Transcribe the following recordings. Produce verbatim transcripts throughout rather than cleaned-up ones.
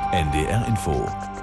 N D R Info.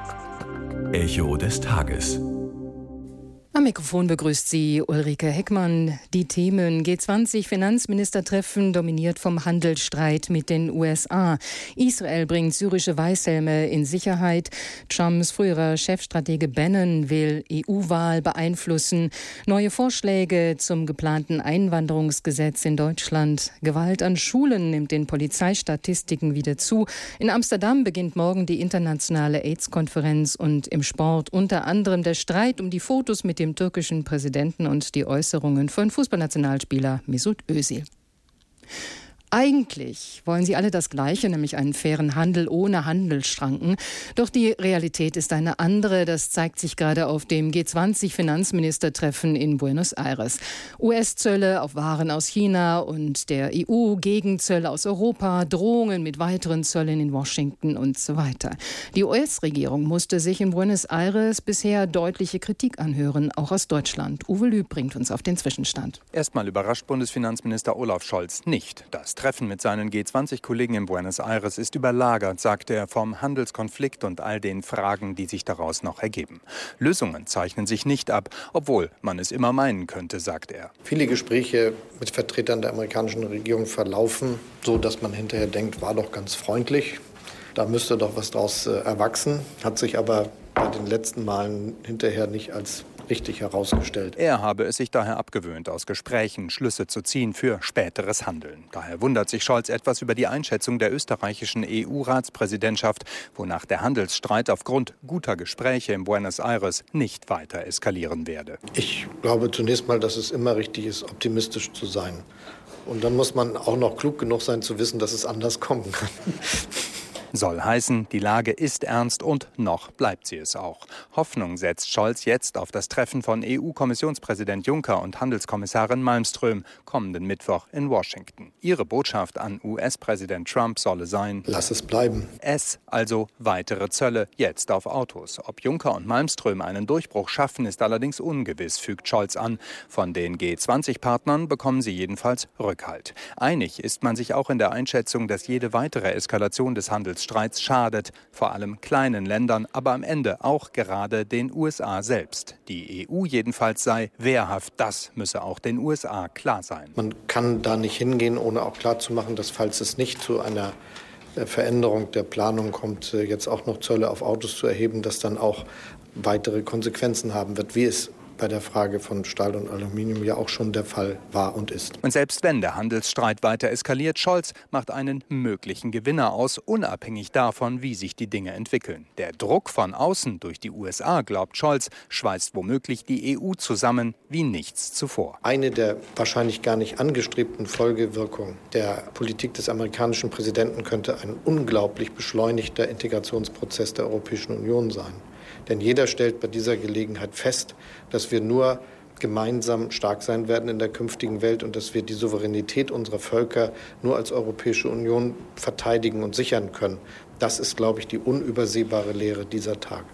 Echo des Tages. Am Mikrofon begrüßt Sie Ulrike Heckmann. Die Themen G zwanzig Finanzministertreffen dominiert vom Handelsstreit mit den U S A. Israel bringt syrische Weißhelme in Sicherheit. Trumps früherer Chefstratege Bannon will E U-Wahl beeinflussen. Neue Vorschläge zum geplanten Einwanderungsgesetz in Deutschland. Gewalt an Schulen nimmt den Polizeistatistiken wieder zu. In Amsterdam beginnt morgen die internationale AIDS-Konferenz und im Sport unter anderem der Streit um die Fotos mit dem dem türkischen Präsidenten und die Äußerungen von Fußballnationalspieler Mesut Özil. Eigentlich wollen sie alle das Gleiche, nämlich einen fairen Handel ohne Handelsschranken. Doch die Realität ist eine andere. Das zeigt sich gerade auf dem G zwanzig Finanzministertreffen in Buenos Aires. U S-Zölle auf Waren aus China und der E U, Gegenzölle aus Europa, Drohungen mit weiteren Zöllen in Washington und so weiter. Die U S-Regierung musste sich in Buenos Aires bisher deutliche Kritik anhören, auch aus Deutschland. Uwe Lüb bringt uns auf den Zwischenstand. Erstmal überrascht Bundesfinanzminister Olaf Scholz nicht. Das Treffen mit seinen G zwanzig Kollegen in Buenos Aires ist überlagert, sagt er, vom Handelskonflikt und all den Fragen, die sich daraus noch ergeben. Lösungen zeichnen sich nicht ab, obwohl man es immer meinen könnte, sagt er. Viele Gespräche mit Vertretern der amerikanischen Regierung verlaufen so, dass man hinterher denkt, war doch ganz freundlich. Da müsste doch was draus äh, erwachsen, hat sich aber bei den letzten Malen hinterher nicht als richtig herausgestellt. Er habe es sich daher abgewöhnt, aus Gesprächen Schlüsse zu ziehen für späteres Handeln. Daher wundert sich Scholz etwas über die Einschätzung der österreichischen E U-Ratspräsidentschaft, wonach der Handelsstreit aufgrund guter Gespräche in Buenos Aires nicht weiter eskalieren werde. Ich glaube zunächst mal, dass es immer richtig ist, optimistisch zu sein. Und dann muss man auch noch klug genug sein, zu wissen, dass es anders kommen kann. Soll heißen, die Lage ist ernst und noch bleibt sie es auch. Hoffnung setzt Scholz jetzt auf das Treffen von E U-Kommissionspräsident Juncker und Handelskommissarin Malmström kommenden Mittwoch in Washington. Ihre Botschaft an U S-Präsident Trump solle sein: Lass es bleiben. Es, also weitere Zölle, jetzt auf Autos. Ob Juncker und Malmström einen Durchbruch schaffen, ist allerdings ungewiss, fügt Scholz an. Von den G zwanzig Partnern bekommen sie jedenfalls Rückhalt. Einig ist man sich auch in der Einschätzung, dass jede weitere Eskalation des Handels Streits schadet, vor allem kleinen Ländern, aber am Ende auch gerade den U S A selbst. Die E U jedenfalls sei wehrhaft, das müsse auch den U S A klar sein. Man kann da nicht hingehen, ohne auch klarzumachen, dass falls es nicht zu einer Veränderung der Planung kommt, jetzt auch noch Zölle auf Autos zu erheben, das dann auch weitere Konsequenzen haben wird, wie es bei der Frage von Stahl und Aluminium ja auch schon der Fall war und ist. Und selbst wenn der Handelsstreit weiter eskaliert, Scholz macht einen möglichen Gewinner aus, unabhängig davon, wie sich die Dinge entwickeln. Der Druck von außen durch die U S A, glaubt Scholz, schweißt womöglich die E U zusammen wie nichts zuvor. Eine der wahrscheinlich gar nicht angestrebten Folgewirkungen der Politik des amerikanischen Präsidenten könnte ein unglaublich beschleunigter Integrationsprozess der Europäischen Union sein. Denn jeder stellt bei dieser Gelegenheit fest, dass wir nur gemeinsam stark sein werden in der künftigen Welt und dass wir die Souveränität unserer Völker nur als Europäische Union verteidigen und sichern können. Das ist, glaube ich, die unübersehbare Lehre dieser Tage.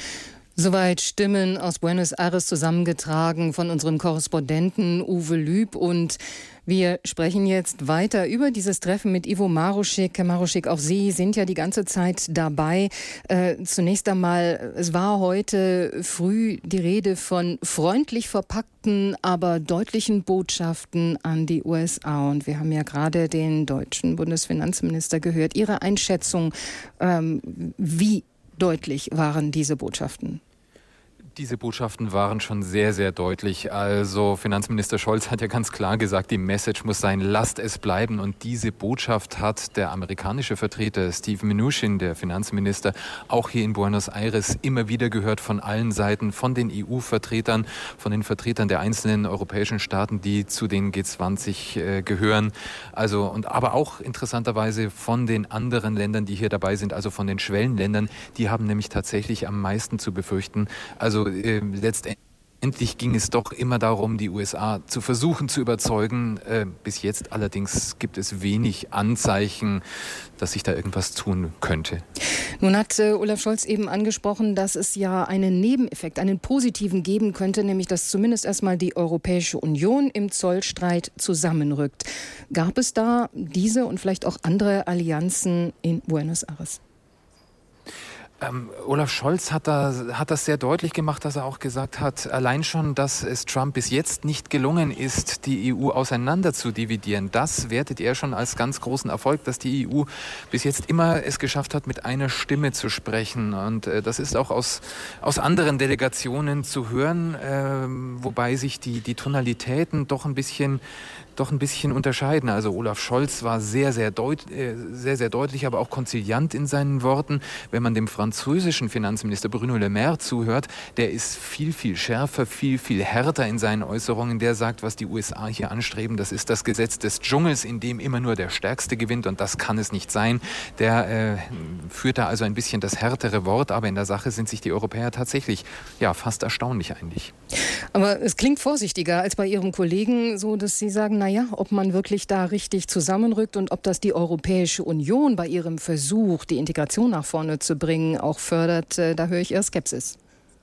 Soweit Stimmen aus Buenos Aires zusammengetragen von unserem Korrespondenten Uwe Lüb. Und wir sprechen jetzt weiter über dieses Treffen mit Ivo Marušik. Herr Marušik, auch Sie sind ja die ganze Zeit dabei. Äh, zunächst einmal, es war heute früh die Rede von freundlich verpackten, aber deutlichen Botschaften an die U S A. Und wir haben ja gerade den deutschen Bundesfinanzminister gehört. Ihre Einschätzung, ähm, wie deutlich waren diese Botschaften? Diese Botschaften waren schon sehr, sehr deutlich. Also Finanzminister Scholz hat ja ganz klar gesagt, die Message muss sein, lasst es bleiben. Und diese Botschaft hat der amerikanische Vertreter Steve Mnuchin, der Finanzminister, auch hier in Buenos Aires immer wieder gehört von allen Seiten, von den E U-Vertretern, von den Vertretern der einzelnen europäischen Staaten, die zu den G zwanzig äh, gehören. Also und aber auch interessanterweise von den anderen Ländern, die hier dabei sind, also von den Schwellenländern, die haben nämlich tatsächlich am meisten zu befürchten. Also äh, letztendlich ging es doch immer darum, die U S A zu versuchen zu überzeugen. Äh, bis jetzt allerdings gibt es wenig Anzeichen, dass sich da irgendwas tun könnte. Nun hat äh, Olaf Scholz eben angesprochen, dass es ja einen Nebeneffekt, einen positiven geben könnte, nämlich dass zumindest erstmal die Europäische Union im Zollstreit zusammenrückt. Gab es da diese und vielleicht auch andere Allianzen in Buenos Aires? Ähm, Olaf Scholz hat, da, hat das sehr deutlich gemacht, dass er auch gesagt hat, allein schon, dass es Trump bis jetzt nicht gelungen ist, die E U auseinander zu dividieren. Das wertet er schon als ganz großen Erfolg, dass die E U bis jetzt immer es geschafft hat, mit einer Stimme zu sprechen. Und äh, das ist auch aus, aus anderen Delegationen zu hören, äh, wobei sich die, die Tonalitäten doch ein bisschen doch ein bisschen unterscheiden. Also Olaf Scholz war sehr, sehr, deut- äh, sehr, sehr deutlich, aber auch konziliant in seinen Worten. Wenn man dem französischen Finanzminister Bruno Le Maire zuhört, der ist viel, viel schärfer, viel, viel härter in seinen Äußerungen. Der sagt, was die U S A hier anstreben, das ist das Gesetz des Dschungels, in dem immer nur der Stärkste gewinnt, und das kann es nicht sein. Der äh, führt da also ein bisschen das härtere Wort, aber in der Sache sind sich die Europäer tatsächlich ja fast erstaunlich einig. Aber es klingt vorsichtiger als bei Ihrem Kollegen, so dass Sie sagen, naja, ob man wirklich da richtig zusammenrückt und ob das die Europäische Union bei ihrem Versuch, die Integration nach vorne zu bringen, auch fördert, da höre ich eher Skepsis.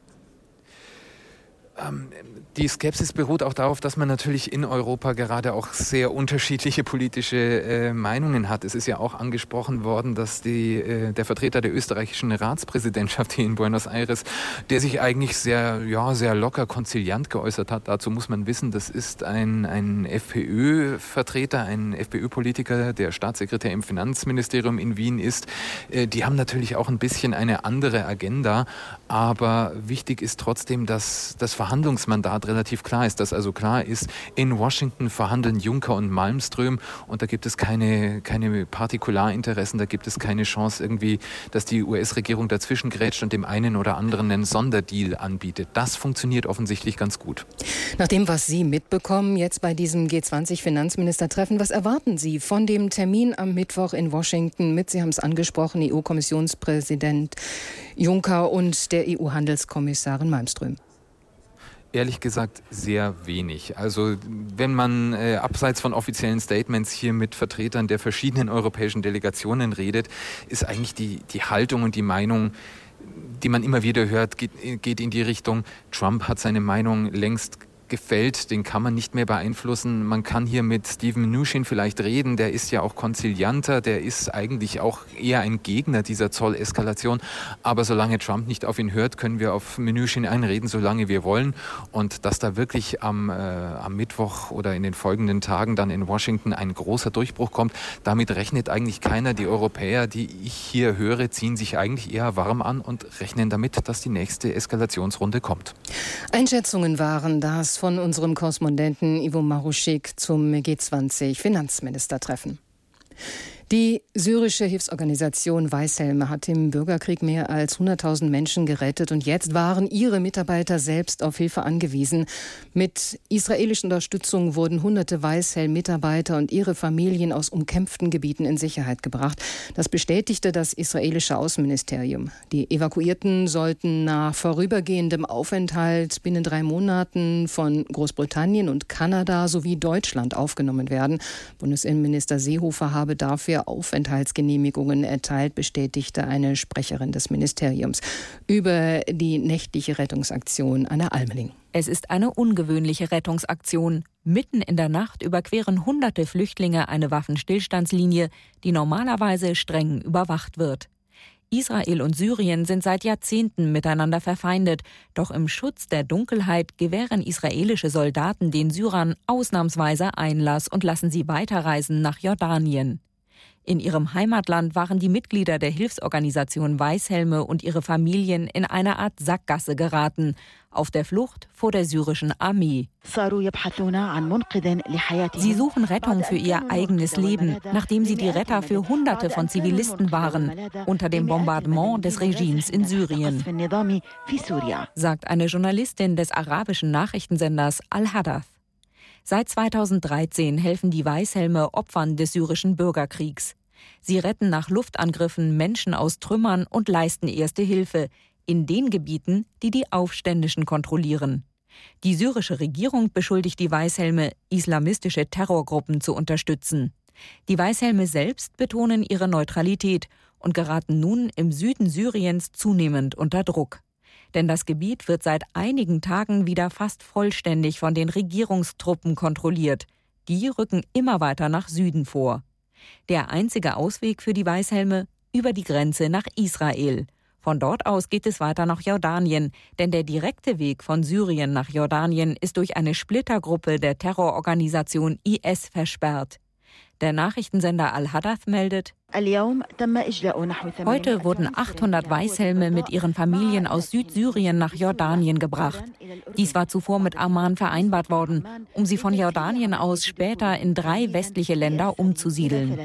Ähm, die Skepsis beruht auch darauf, dass man natürlich in Europa gerade auch sehr unterschiedliche politische äh, Meinungen hat. Es ist ja auch angesprochen worden, dass die, äh, der Vertreter der österreichischen Ratspräsidentschaft hier in Buenos Aires, der sich eigentlich sehr, ja, sehr locker konziliant geäußert hat. Dazu muss man wissen, das ist ein, ein FPÖ-Vertreter, ein FPÖ-Politiker, der Staatssekretär im Finanzministerium in Wien ist. Äh, die haben natürlich auch ein bisschen eine andere Agenda, aber wichtig ist trotzdem, dass das Verhandlungsmandat relativ klar ist, dass also klar ist, in Washington verhandeln Juncker und Malmström, und da gibt es keine, keine Partikularinteressen, da gibt es keine Chance irgendwie, dass die U S-Regierung dazwischen grätscht und dem einen oder anderen einen Sonderdeal anbietet. Das funktioniert offensichtlich ganz gut. Nach dem, was Sie mitbekommen, jetzt bei diesem G zwanzig Finanzministertreffen, was erwarten Sie von dem Termin am Mittwoch in Washington mit, Sie haben es angesprochen, E U-Kommissionspräsident Juncker und der E U-Handelskommissarin Malmström? Ehrlich gesagt sehr wenig. Also wenn man äh, abseits von offiziellen Statements hier mit Vertretern der verschiedenen europäischen Delegationen redet, ist eigentlich die, die Haltung und die Meinung, die man immer wieder hört, geht, geht in die Richtung, Trump hat seine Meinung längst gefällt, den kann man nicht mehr beeinflussen. Man kann hier mit Steven Mnuchin vielleicht reden, der ist ja auch konzilianter, der ist eigentlich auch eher ein Gegner dieser Zolleskalation. Aber solange Trump nicht auf ihn hört, können wir auf Mnuchin einreden, solange wir wollen. Und dass da wirklich am, äh, am Mittwoch oder in den folgenden Tagen dann in Washington ein großer Durchbruch kommt, damit rechnet eigentlich keiner. Die Europäer, die ich hier höre, ziehen sich eigentlich eher warm an und rechnen damit, dass die nächste Eskalationsrunde kommt. Einschätzungen waren das von unserem Korrespondenten Ivo Maruschik zum G zwanzig Finanzministertreffen. Die syrische Hilfsorganisation Weißhelme hat im Bürgerkrieg mehr als hunderttausend Menschen gerettet und jetzt waren ihre Mitarbeiter selbst auf Hilfe angewiesen. Mit israelischer Unterstützung wurden hunderte Weißhelm-Mitarbeiter und ihre Familien aus umkämpften Gebieten in Sicherheit gebracht. Das bestätigte das israelische Außenministerium. Die Evakuierten sollten nach vorübergehendem Aufenthalt binnen drei Monaten von Großbritannien und Kanada sowie Deutschland aufgenommen werden. Bundesinnenminister Seehofer habe dafür Aufenthaltsgenehmigungen erteilt, bestätigte eine Sprecherin des Ministeriums. Über die nächtliche Rettungsaktion Anna Almeling. Es ist eine ungewöhnliche Rettungsaktion. Mitten in der Nacht überqueren hunderte Flüchtlinge eine Waffenstillstandslinie, die normalerweise streng überwacht wird. Israel und Syrien sind seit Jahrzehnten miteinander verfeindet. Doch im Schutz der Dunkelheit gewähren israelische Soldaten den Syrern ausnahmsweise Einlass und lassen sie weiterreisen nach Jordanien. In ihrem Heimatland waren die Mitglieder der Hilfsorganisation Weißhelme und ihre Familien in eine Art Sackgasse geraten, auf der Flucht vor der syrischen Armee. Sie suchen Rettung für ihr eigenes Leben, nachdem sie die Retter für Hunderte von Zivilisten waren, unter dem Bombardement des Regimes in Syrien, sagt eine Journalistin des arabischen Nachrichtensenders Al-Hadath. Seit zweitausenddreizehn helfen die Weißhelme Opfern des syrischen Bürgerkriegs. Sie retten nach Luftangriffen Menschen aus Trümmern und leisten erste Hilfe in den Gebieten, die die Aufständischen kontrollieren. Die syrische Regierung beschuldigt die Weißhelme, islamistische Terrorgruppen zu unterstützen. Die Weißhelme selbst betonen ihre Neutralität und geraten nun im Süden Syriens zunehmend unter Druck. Denn das Gebiet wird seit einigen Tagen wieder fast vollständig von den Regierungstruppen kontrolliert. Die rücken immer weiter nach Süden vor. Der einzige Ausweg für die Weißhelme: über die Grenze nach Israel. Von dort aus geht es weiter nach Jordanien, denn der direkte Weg von Syrien nach Jordanien ist durch eine Splittergruppe der Terrororganisation I S versperrt. Der Nachrichtensender Al-Hadath meldet: Heute wurden achthundert Weißhelme mit ihren Familien aus Südsyrien nach Jordanien gebracht. Dies war zuvor mit Amman vereinbart worden, um sie von Jordanien aus später in drei westliche Länder umzusiedeln.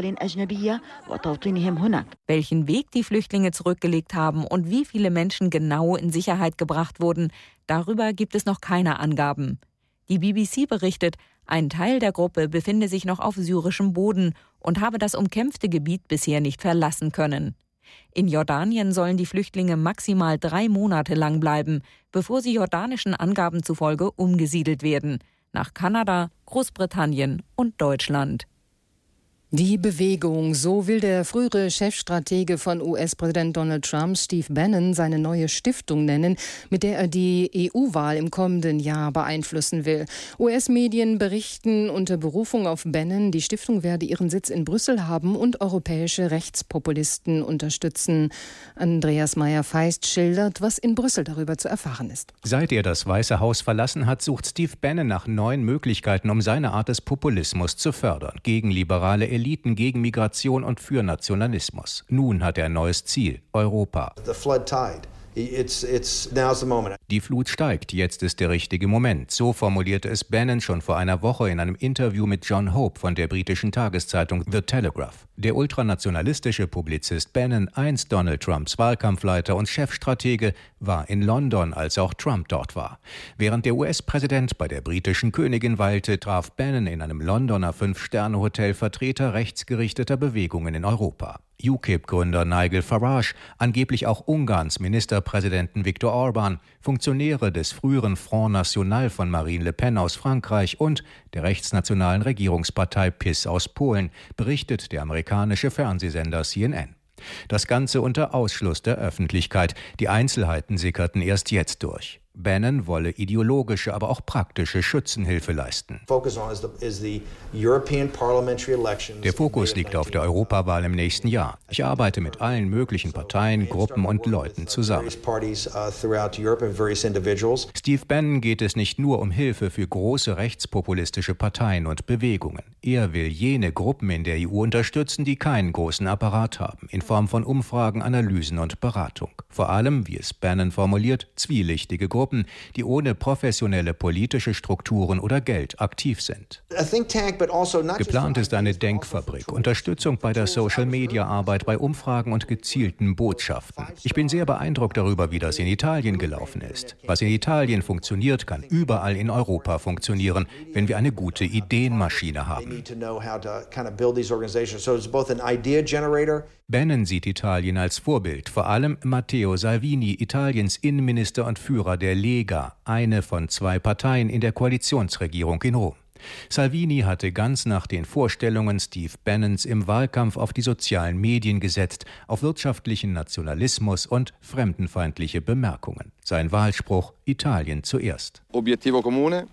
Welchen Weg die Flüchtlinge zurückgelegt haben und wie viele Menschen genau in Sicherheit gebracht wurden, darüber gibt es noch keine Angaben. Die B B C berichtet, ein Teil der Gruppe befinde sich noch auf syrischem Boden und habe das umkämpfte Gebiet bisher nicht verlassen können. In Jordanien sollen die Flüchtlinge maximal drei Monate lang bleiben, bevor sie jordanischen Angaben zufolge umgesiedelt werden, nach Kanada, Großbritannien und Deutschland. Die Bewegung, so will der frühere Chefstratege von U S-Präsident Donald Trump, Steve Bannon, seine neue Stiftung nennen, mit der er die E U-Wahl im kommenden Jahr beeinflussen will. U S-Medien berichten unter Berufung auf Bannon, die Stiftung werde ihren Sitz in Brüssel haben und europäische Rechtspopulisten unterstützen. Andreas Meyer-Feist schildert, was in Brüssel darüber zu erfahren ist. Seit er das Weiße Haus verlassen hat, sucht Steve Bannon nach neuen Möglichkeiten, um seine Art des Populismus zu fördern. Gegen liberale Eliten. Eliten gegen Migration und für Nationalismus. Nun hat er ein neues Ziel: Europa. It's, it's, now's the moment. Die Flut steigt, jetzt ist der richtige Moment. So formulierte es Bannon schon vor einer Woche in einem Interview mit John Hope von der britischen Tageszeitung The Telegraph. Der ultranationalistische Publizist Bannon, einst Donald Trumps Wahlkampfleiter und Chefstratege, war in London, als auch Trump dort war. Während der U S-Präsident bei der britischen Königin weilte, traf Bannon in einem Londoner Fünf-Sterne-Hotel Vertreter rechtsgerichteter Bewegungen in Europa. U K I P-Gründer Nigel Farage, angeblich auch Ungarns Ministerpräsidenten Viktor Orbán, Funktionäre des früheren Front National von Marine Le Pen aus Frankreich und der rechtsnationalen Regierungspartei P I S aus Polen, berichtet der amerikanische Fernsehsender C N N. Das Ganze unter Ausschluss der Öffentlichkeit. Die Einzelheiten sickerten erst jetzt durch. Bannon wolle ideologische, aber auch praktische Schützenhilfe leisten. Der Fokus liegt auf der Europawahl im nächsten Jahr. Ich arbeite mit allen möglichen Parteien, Gruppen und Leuten zusammen. Steve Bannon geht es nicht nur um Hilfe für große rechtspopulistische Parteien und Bewegungen. Er will jene Gruppen in der E U unterstützen, die keinen großen Apparat haben, in Form von Umfragen, Analysen und Beratung. Vor allem, wie es Bannon formuliert, zwielichtige Gruppen, die ohne professionelle politische Strukturen oder Geld aktiv sind. Geplant ist eine Denkfabrik, Unterstützung bei der Social-Media-Arbeit, bei Umfragen und gezielten Botschaften. Ich bin sehr beeindruckt darüber, wie das in Italien gelaufen ist. Was in Italien funktioniert, kann überall in Europa funktionieren, wenn wir eine gute Ideenmaschine haben. Bannon sieht Italien als Vorbild, vor allem Matteo Salvini, Italiens Innenminister und Führer der Lega, eine von zwei Parteien in der Koalitionsregierung in Rom. Salvini hatte ganz nach den Vorstellungen Steve Bannons im Wahlkampf auf die sozialen Medien gesetzt, auf wirtschaftlichen Nationalismus und fremdenfeindliche Bemerkungen. Sein Wahlspruch: Italien zuerst. Obiettivo comune.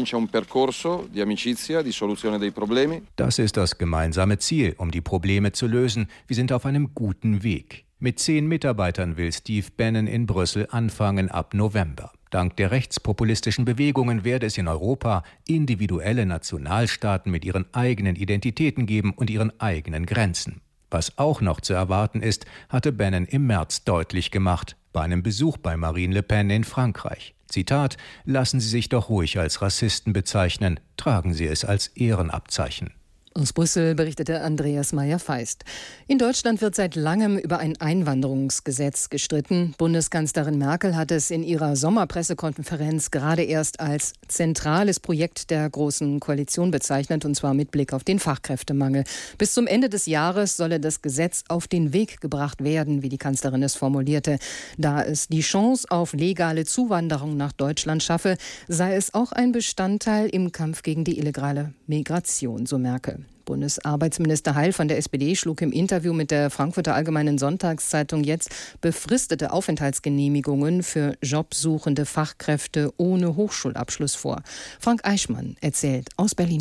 Das ist das gemeinsame Ziel, um die Probleme zu lösen. Wir sind auf einem guten Weg. Mit zehn Mitarbeitern will Steve Bannon in Brüssel anfangen ab November. Dank der rechtspopulistischen Bewegungen werde es in Europa individuelle Nationalstaaten mit ihren eigenen Identitäten geben und ihren eigenen Grenzen. Was auch noch zu erwarten ist, hatte Bannon im März deutlich gemacht, bei einem Besuch bei Marine Le Pen in Frankreich. Zitat: Lassen Sie sich doch ruhig als Rassisten bezeichnen, tragen Sie es als Ehrenabzeichen. Aus Brüssel berichtete Andreas Meyer-Feist. In Deutschland wird seit langem über ein Einwanderungsgesetz gestritten. Bundeskanzlerin Merkel hat es in ihrer Sommerpressekonferenz gerade erst als zentrales Projekt der Großen Koalition bezeichnet, und zwar mit Blick auf den Fachkräftemangel. Bis zum Ende des Jahres solle das Gesetz auf den Weg gebracht werden, wie die Kanzlerin es formulierte. Da es die Chance auf legale Zuwanderung nach Deutschland schaffe, sei es auch ein Bestandteil im Kampf gegen die illegale Migration, so Merkel. Bundesarbeitsminister Heil von der S P D schlug im Interview mit der Frankfurter Allgemeinen Sonntagszeitung jetzt befristete Aufenthaltsgenehmigungen für jobsuchende Fachkräfte ohne Hochschulabschluss vor. Frank Eichmann erzählt aus Berlin mehr.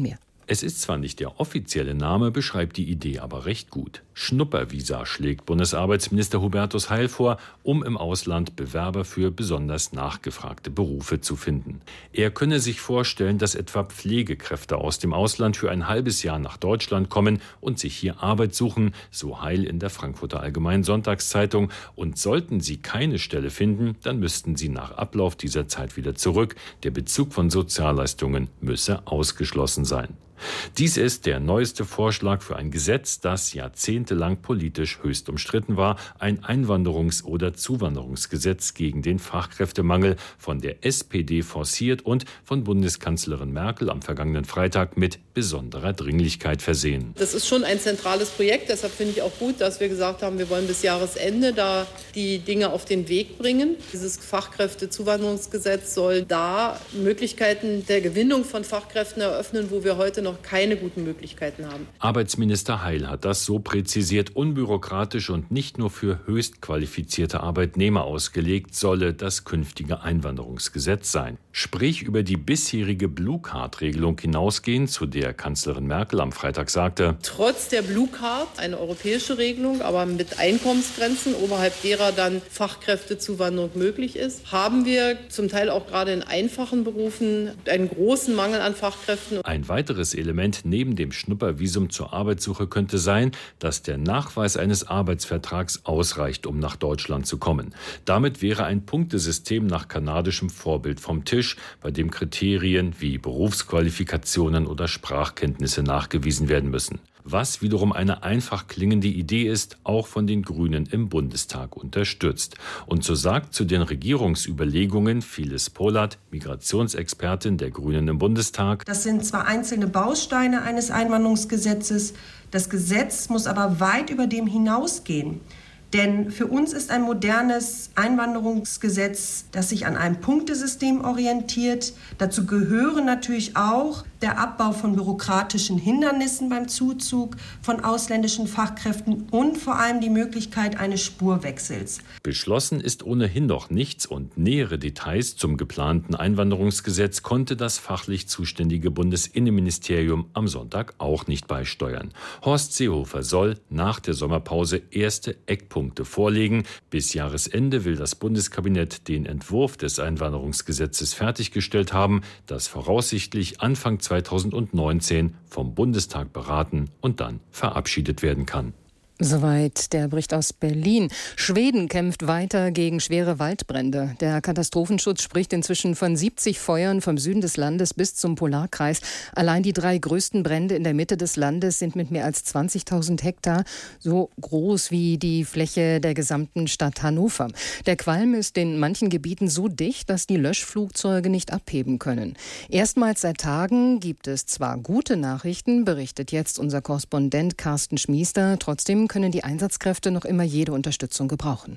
Es ist zwar nicht der offizielle Name, beschreibt die Idee aber recht gut. Schnuppervisa schlägt Bundesarbeitsminister Hubertus Heil vor, um im Ausland Bewerber für besonders nachgefragte Berufe zu finden. Er könne sich vorstellen, dass etwa Pflegekräfte aus dem Ausland für ein halbes Jahr nach Deutschland kommen und sich hier Arbeit suchen, so Heil in der Frankfurter Allgemeinen Sonntagszeitung. Und sollten sie keine Stelle finden, dann müssten sie nach Ablauf dieser Zeit wieder zurück. Der Bezug von Sozialleistungen müsse ausgeschlossen sein. Dies ist der neueste Vorschlag für ein Gesetz, das jahrzehntelang politisch höchst umstritten war, ein Einwanderungs- oder Zuwanderungsgesetz gegen den Fachkräftemangel, von der S P D forciert und von Bundeskanzlerin Merkel am vergangenen Freitag mit besonderer Dringlichkeit versehen. Das ist schon ein zentrales Projekt, deshalb finde ich auch gut, dass wir gesagt haben, wir wollen bis Jahresende da die Dinge auf den Weg bringen. Dieses Fachkräftezuwanderungsgesetz soll da Möglichkeiten der Gewinnung von Fachkräften eröffnen, wo wir heute noch keine guten Möglichkeiten haben. Arbeitsminister Heil hat das so präzisiert, unbürokratisch und nicht nur für höchst qualifizierte Arbeitnehmer ausgelegt, solle das künftige Einwanderungsgesetz sein. Sprich über die bisherige Blue-Card-Regelung hinausgehen, zu der Kanzlerin Merkel am Freitag sagte: Trotz der Blue-Card, eine europäische Regelung, aber mit Einkommensgrenzen, oberhalb derer dann Fachkräftezuwanderung möglich ist, haben wir zum Teil auch gerade in einfachen Berufen einen großen Mangel an Fachkräften. Ein weiteres Element neben dem Schnuppervisum zur Arbeitssuche könnte sein, dass der Nachweis eines Arbeitsvertrags ausreicht, um nach Deutschland zu kommen. Damit wäre ein Punktesystem nach kanadischem Vorbild vom Tisch, bei dem Kriterien wie Berufsqualifikationen oder Sprachkenntnisse nachgewiesen werden müssen. Was wiederum eine einfach klingende Idee ist, auch von den Grünen im Bundestag unterstützt. Und so sagt zu den Regierungsüberlegungen Phyllis Polat, Migrationsexpertin der Grünen im Bundestag: Das sind zwar einzelne Bausteine eines Einwanderungsgesetzes, das Gesetz muss aber weit über dem hinausgehen. Denn für uns ist ein modernes Einwanderungsgesetz, das sich an einem Punktesystem orientiert. Dazu gehören natürlich auch der Abbau von bürokratischen Hindernissen beim Zuzug von ausländischen Fachkräften und vor allem die Möglichkeit eines Spurwechsels. Beschlossen ist ohnehin noch nichts und nähere Details zum geplanten Einwanderungsgesetz konnte das fachlich zuständige Bundesinnenministerium am Sonntag auch nicht beisteuern. Horst Seehofer soll nach der Sommerpause erste Eckpunkte vorlegen. Bis Jahresende will das Bundeskabinett den Entwurf des Einwanderungsgesetzes fertiggestellt haben, das voraussichtlich Anfang zweitausendneunzehn vom Bundestag beraten und dann verabschiedet werden kann. Soweit der Bericht aus Berlin. Schweden kämpft weiter gegen schwere Waldbrände. Der Katastrophenschutz spricht inzwischen von siebzig Feuern vom Süden des Landes bis zum Polarkreis. Allein die drei größten Brände in der Mitte des Landes sind mit mehr als zwanzigtausend Hektar so groß wie die Fläche der gesamten Stadt Hannover. Der Qualm ist in manchen Gebieten so dicht, dass die Löschflugzeuge nicht abheben können. Erstmals seit Tagen gibt es zwar gute Nachrichten, berichtet jetzt unser Korrespondent Carsten Schmiester. Trotzdem können die Einsatzkräfte noch immer jede Unterstützung gebrauchen.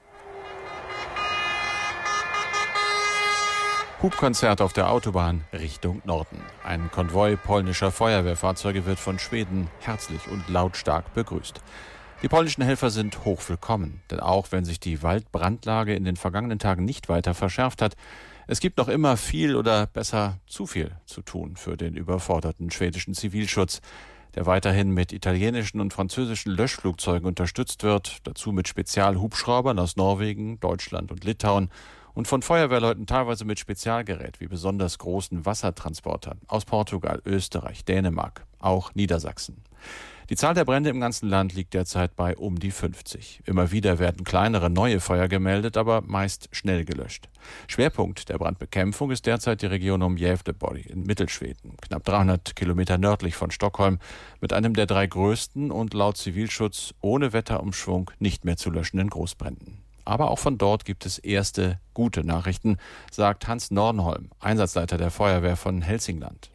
Hubkonzert auf der Autobahn Richtung Norden. Ein Konvoi polnischer Feuerwehrfahrzeuge wird von Schweden herzlich und lautstark begrüßt. Die polnischen Helfer sind hochwillkommen, denn auch wenn sich die Waldbrandlage in den vergangenen Tagen nicht weiter verschärft hat, es gibt noch immer viel oder besser zu viel zu tun für den überforderten schwedischen Zivilschutz, der weiterhin mit italienischen und französischen Löschflugzeugen unterstützt wird, dazu mit Spezialhubschraubern aus Norwegen, Deutschland und Litauen und von Feuerwehrleuten teilweise mit Spezialgerät wie besonders großen Wassertransportern aus Portugal, Österreich, Dänemark, auch Niedersachsen. Die Zahl der Brände im ganzen Land liegt derzeit bei um die fünfzig. Immer wieder werden kleinere neue Feuer gemeldet, aber meist schnell gelöscht. Schwerpunkt der Brandbekämpfung ist derzeit die Region um Gävleborg in Mittelschweden, knapp dreihundert Kilometer nördlich von Stockholm, mit einem der drei größten und laut Zivilschutz ohne Wetterumschwung nicht mehr zu löschenden Großbränden. Aber auch von dort gibt es erste gute Nachrichten, sagt Hans Nornholm, Einsatzleiter der Feuerwehr von Hälsingland.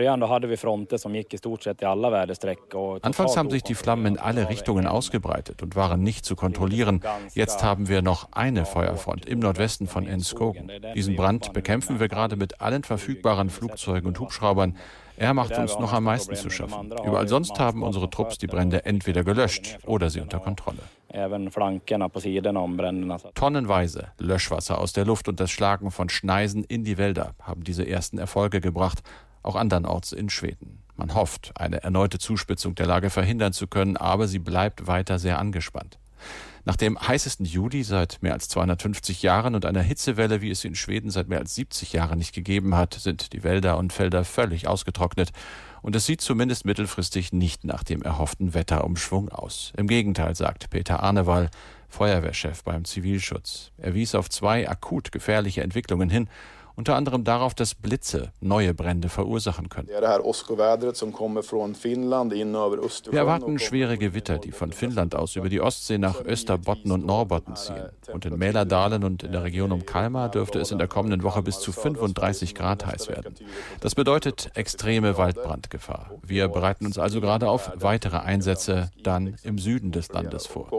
Anfangs haben sich die Flammen in alle Richtungen ausgebreitet und waren nicht zu kontrollieren. Jetzt haben wir noch eine Feuerfront im Nordwesten von Enskogen. Diesen Brand bekämpfen wir gerade mit allen verfügbaren Flugzeugen und Hubschraubern. Er macht uns noch am meisten zu schaffen. Überall sonst haben unsere Trupps die Brände entweder gelöscht oder sie unter Kontrolle. Tonnenweise Löschwasser aus der Luft und das Schlagen von Schneisen in die Wälder haben diese ersten Erfolge gebracht, auch andernorts in Schweden. Man hofft, eine erneute Zuspitzung der Lage verhindern zu können, aber sie bleibt weiter sehr angespannt. Nach dem heißesten Juli seit mehr als zweihundertfünfzig Jahren und einer Hitzewelle, wie es sie in Schweden seit mehr als siebzig Jahren nicht gegeben hat, sind die Wälder und Felder völlig ausgetrocknet. Und es sieht zumindest mittelfristig nicht nach dem erhofften Wetterumschwung aus. Im Gegenteil, sagt Peter Arnewall, Feuerwehrchef beim Zivilschutz. Er wies auf zwei akut gefährliche Entwicklungen hin, unter anderem darauf, dass Blitze neue Brände verursachen können. Wir erwarten schwere Gewitter, die von Finnland aus über die Ostsee nach Österbotten und Norrbotten ziehen. Und in Mälardalen und in der Region um Kalmar dürfte es in der kommenden Woche bis zu fünfunddreißig Grad heiß werden. Das bedeutet extreme Waldbrandgefahr. Wir bereiten uns also gerade auf weitere Einsätze dann im Süden des Landes vor.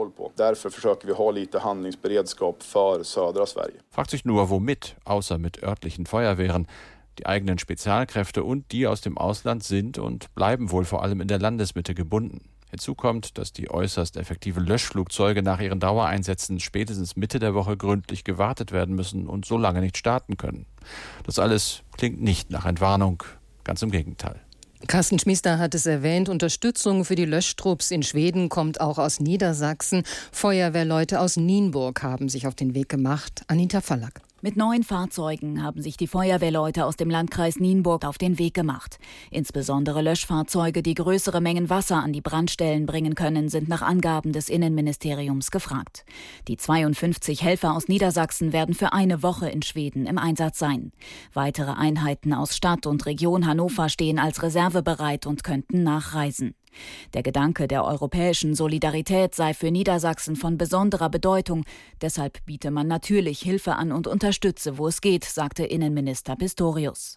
Fragt sich nur, womit, außer mit örtlichen Feuerwehren. Die eigenen Spezialkräfte und die aus dem Ausland sind und bleiben wohl vor allem in der Landesmitte gebunden. Hinzu kommt, dass die äußerst effektive Löschflugzeuge nach ihren Dauereinsätzen spätestens Mitte der Woche gründlich gewartet werden müssen und so lange nicht starten können. Das alles klingt nicht nach Entwarnung, ganz im Gegenteil. Carsten Schmiester hat es erwähnt, Unterstützung für die Löschtrupps in Schweden kommt auch aus Niedersachsen. Feuerwehrleute aus Nienburg haben sich auf den Weg gemacht. Anita Fallack. Mit neun Fahrzeugen haben sich die Feuerwehrleute aus dem Landkreis Nienburg auf den Weg gemacht. Insbesondere Löschfahrzeuge, die größere Mengen Wasser an die Brandstellen bringen können, sind nach Angaben des Innenministeriums gefragt. Die zweiundfünfzig Helfer aus Niedersachsen werden für eine Woche in Schweden im Einsatz sein. Weitere Einheiten aus Stadt und Region Hannover stehen als Reserve bereit und könnten nachreisen. Der Gedanke der europäischen Solidarität sei für Niedersachsen von besonderer Bedeutung. Deshalb biete man natürlich Hilfe an und unterstütze, wo es geht, sagte Innenminister Pistorius.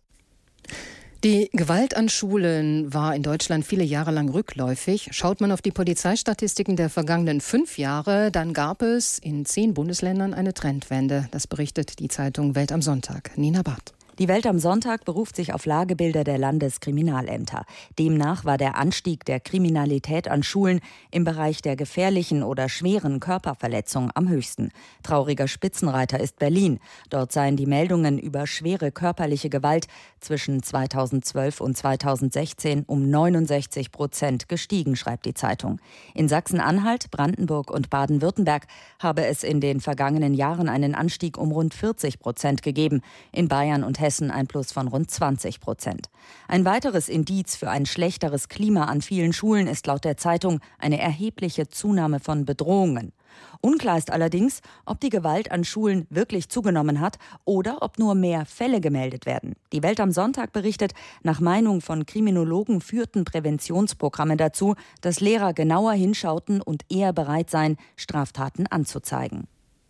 Die Gewalt an Schulen war in Deutschland viele Jahre lang rückläufig. Schaut man auf die Polizeistatistiken der vergangenen fünf Jahre, dann gab es in zehn Bundesländern eine Trendwende. Das berichtet die Zeitung Welt am Sonntag. Nina Barth. Die Welt am Sonntag beruft sich auf Lagebilder der Landeskriminalämter. Demnach war der Anstieg der Kriminalität an Schulen im Bereich der gefährlichen oder schweren Körperverletzungen am höchsten. Trauriger Spitzenreiter ist Berlin. Dort seien die Meldungen über schwere körperliche Gewalt zwischen zweitausendzwölf und zweitausendsechzehn um neunundsechzig Prozent gestiegen, schreibt die Zeitung. In Sachsen-Anhalt, Brandenburg und Baden-Württemberg habe es in den vergangenen Jahren einen Anstieg um rund vierzig Prozent gegeben. In Bayern und Hessen ein Plus von rund zwanzig Prozent. Ein weiteres Indiz für ein schlechteres Klima an vielen Schulen ist laut der Zeitung eine erhebliche Zunahme von Bedrohungen. Unklar ist allerdings, ob die Gewalt an Schulen wirklich zugenommen hat oder ob nur mehr Fälle gemeldet werden. Die Welt am Sonntag berichtet, nach Meinung von Kriminologen führten Präventionsprogramme dazu, dass Lehrer genauer hinschauten und eher bereit seien, Straftaten anzuzeigen.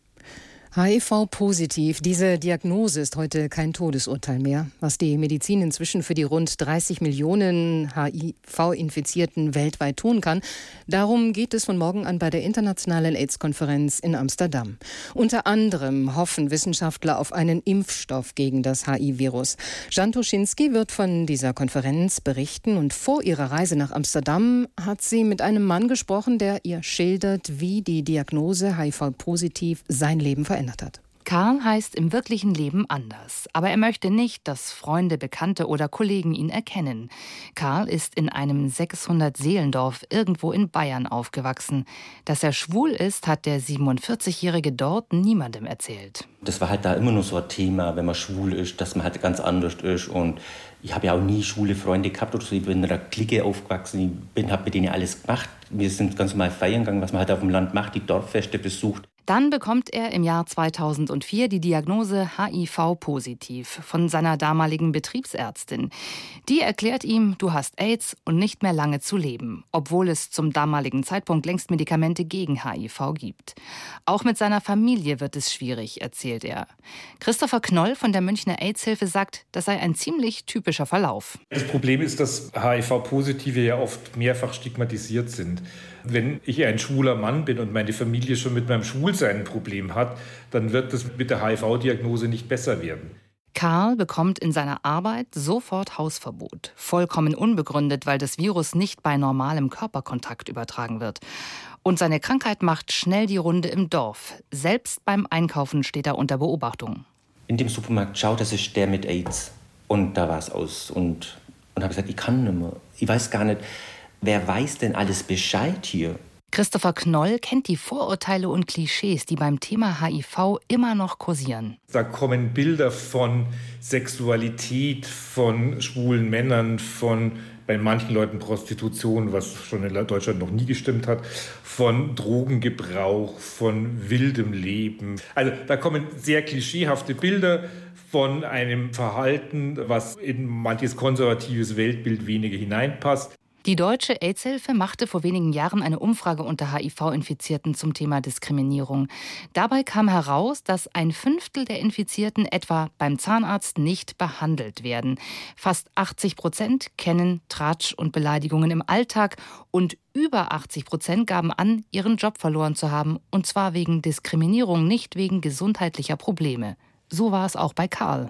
H I V-positiv. Diese Diagnose ist heute kein Todesurteil mehr. Was die Medizin inzwischen für die rund dreißig Millionen H I V-Infizierten weltweit tun kann, darum geht es von morgen an bei der internationalen AIDS-Konferenz in Amsterdam. Unter anderem hoffen Wissenschaftler auf einen Impfstoff gegen das H I V-Virus. Jan Tuschinski wird von dieser Konferenz berichten und vor ihrer Reise nach Amsterdam hat sie mit einem Mann gesprochen, der ihr schildert, wie die Diagnose H I V-positiv sein Leben verändert hat. Karl heißt im wirklichen Leben anders, aber er möchte nicht, dass Freunde, Bekannte oder Kollegen ihn erkennen. Karl ist in einem sechshundert-Seelendorf irgendwo in Bayern aufgewachsen. Dass er schwul ist, hat der siebenundvierzigjährige dort niemandem erzählt. Das war halt da immer nur so ein Thema, wenn man schwul ist, dass man halt ganz anders ist. Und ich habe ja auch nie schwule Freunde gehabt oder so. Ich bin in einer Clique aufgewachsen, ich bin, habe mit denen alles gemacht. Wir sind ganz normal feiern gegangen, was man halt auf dem Land macht, die Dorffeste besucht. Dann bekommt er im Jahr zweitausendvier die Diagnose H I V-positiv von seiner damaligen Betriebsärztin. Die erklärt ihm, du hast AIDS und nicht mehr lange zu leben, obwohl es zum damaligen Zeitpunkt längst Medikamente gegen H I V gibt. Auch mit seiner Familie wird es schwierig, erzählt er. Christopher Knoll von der Münchner AIDS-Hilfe sagt, das sei ein ziemlich typischer Verlauf. Das Problem ist, dass H I V-Positive ja oft mehrfach stigmatisiert sind. Wenn ich ein schwuler Mann bin und meine Familie schon mit meinem Schwulsein ein Problem hat, dann wird es mit der H I V-Diagnose nicht besser werden. Karl bekommt in seiner Arbeit sofort Hausverbot. Vollkommen unbegründet, weil das Virus nicht bei normalem Körperkontakt übertragen wird. Und seine Krankheit macht schnell die Runde im Dorf. Selbst beim Einkaufen steht er unter Beobachtung. In dem Supermarkt, schau, das ist der mit AIDS. Und da war es aus. Und Und habe gesagt, ich kann nicht mehr. Ich weiß gar nicht, wer weiß denn alles Bescheid hier? Christopher Knoll kennt die Vorurteile und Klischees, die beim Thema H I V immer noch kursieren. Da kommen Bilder von Sexualität, von schwulen Männern, von bei manchen Leuten Prostitution, was schon in Deutschland noch nie gestimmt hat, von Drogengebrauch, von wildem Leben. Also da kommen sehr klischeehafte Bilder von einem Verhalten, was in manches konservatives Weltbild weniger hineinpasst. Die Deutsche AIDS-Hilfe machte vor wenigen Jahren eine Umfrage unter H I V-Infizierten zum Thema Diskriminierung. Dabei kam heraus, dass ein Fünftel der Infizierten etwa beim Zahnarzt nicht behandelt werden. Fast achtzig Prozent kennen Tratsch und Beleidigungen im Alltag und über achtzig Prozent gaben an, ihren Job verloren zu haben. Und zwar wegen Diskriminierung, nicht wegen gesundheitlicher Probleme. So war es auch bei Karl.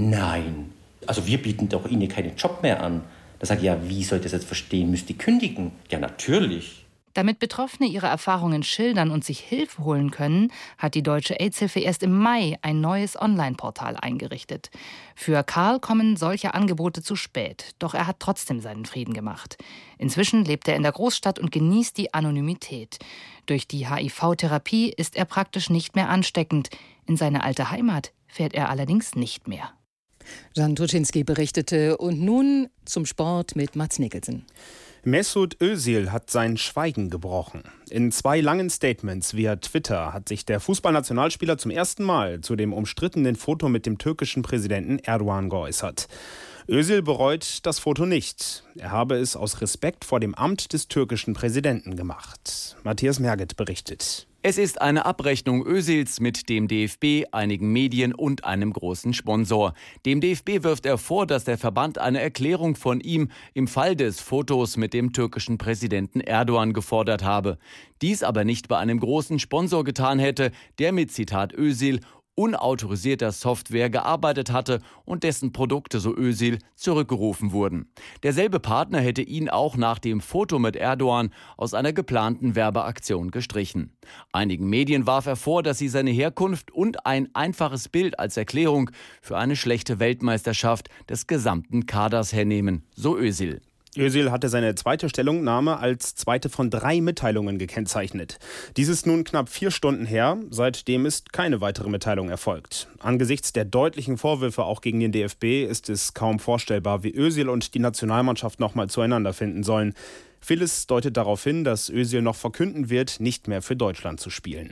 Nein, also wir bieten doch Ihnen keinen Job mehr an. Da sage ich, ja, wie soll ich das jetzt verstehen? Müsst ihr kündigen? Ja, natürlich. Damit Betroffene ihre Erfahrungen schildern und sich Hilfe holen können, hat die Deutsche AIDS-Hilfe erst im Mai ein neues Online-Portal eingerichtet. Für Karl kommen solche Angebote zu spät, doch er hat trotzdem seinen Frieden gemacht. Inzwischen lebt er in der Großstadt und genießt die Anonymität. Durch die H I V-Therapie ist er praktisch nicht mehr ansteckend. In seine alte Heimat fährt er allerdings nicht mehr. Jan Turczynski berichtete. Und nun zum Sport mit Mats Nicholson. Mesut Özil hat sein Schweigen gebrochen. In zwei langen Statements via Twitter hat sich der Fußballnationalspieler zum ersten Mal zu dem umstrittenen Foto mit dem türkischen Präsidenten Erdogan geäußert. Özil bereut das Foto nicht. Er habe es aus Respekt vor dem Amt des türkischen Präsidenten gemacht. Matthias Merget berichtet. Es ist eine Abrechnung Özils mit dem D F B, einigen Medien und einem großen Sponsor. Dem D F B wirft er vor, dass der Verband eine Erklärung von ihm im Fall des Fotos mit dem türkischen Präsidenten Erdogan gefordert habe. Dies aber nicht bei einem großen Sponsor getan hätte, der mit Zitat Özil unautorisierter Software gearbeitet hatte und dessen Produkte, so Özil, zurückgerufen wurden. Derselbe Partner hätte ihn auch nach dem Foto mit Erdogan aus einer geplanten Werbeaktion gestrichen. Einigen Medien warf er vor, dass sie seine Herkunft und ein einfaches Bild als Erklärung für eine schlechte Weltmeisterschaft des gesamten Kaders hernehmen, so Özil. Özil hatte seine zweite Stellungnahme als zweite von drei Mitteilungen gekennzeichnet. Dies ist nun knapp vier Stunden her. Seitdem ist keine weitere Mitteilung erfolgt. Angesichts der deutlichen Vorwürfe auch gegen den D F B ist es kaum vorstellbar, wie Özil und die Nationalmannschaft nochmal zueinander finden sollen. Vieles deutet darauf hin, dass Özil noch verkünden wird, nicht mehr für Deutschland zu spielen.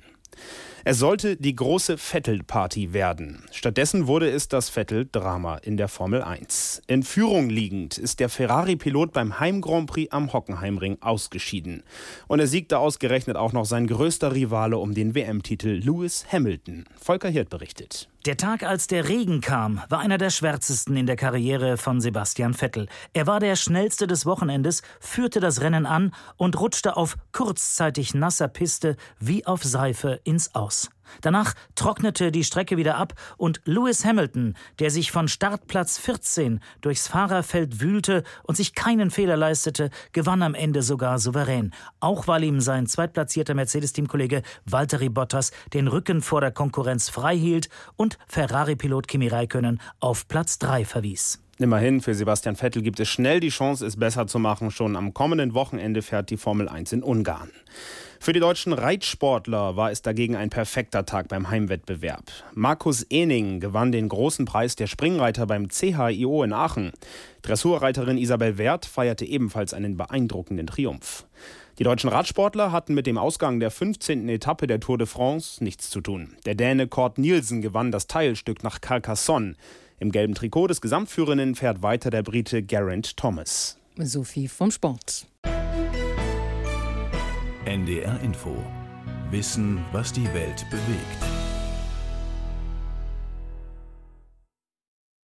Es sollte die große Vettel-Party werden. Stattdessen wurde es das Vettel-Drama in der Formel eins. In Führung liegend ist der Ferrari-Pilot beim Heim-Grand Prix am Hockenheimring ausgeschieden. Und er siegte ausgerechnet auch noch sein größter Rivale um den W M-Titel, Lewis Hamilton. Volker Hirt berichtet. Der Tag, als der Regen kam, war einer der schwärzesten in der Karriere von Sebastian Vettel. Er war der schnellste des Wochenendes, führte das Rennen an und rutschte auf kurzzeitig nasser Piste wie auf Seife ins Aus. Danach trocknete die Strecke wieder ab und Lewis Hamilton, der sich von Startplatz vierzehn durchs Fahrerfeld wühlte und sich keinen Fehler leistete, gewann am Ende sogar souverän. Auch weil ihm sein zweitplatzierter Mercedes-Teamkollege Valtteri Bottas den Rücken vor der Konkurrenz frei hielt und Ferrari-Pilot Kimi Räikkönen auf Platz drei verwies. Immerhin, für Sebastian Vettel gibt es schnell die Chance, es besser zu machen. Schon am kommenden Wochenende fährt die Formel eins in Ungarn. Für die deutschen Reitsportler war es dagegen ein perfekter Tag beim Heimwettbewerb. Markus Ehning gewann den großen Preis der Springreiter beim C H I O in Aachen. Dressurreiterin Isabel Werth feierte ebenfalls einen beeindruckenden Triumph. Die deutschen Radsportler hatten mit dem Ausgang der fünfzehnten Etappe der Tour de France nichts zu tun. Der Däne Kort Nielsen gewann das Teilstück nach Carcassonne. Im gelben Trikot des Gesamtführenden fährt weiter der Brite Geraint Thomas. Sophie vom Sport. N D R Info. Wissen, was die Welt bewegt.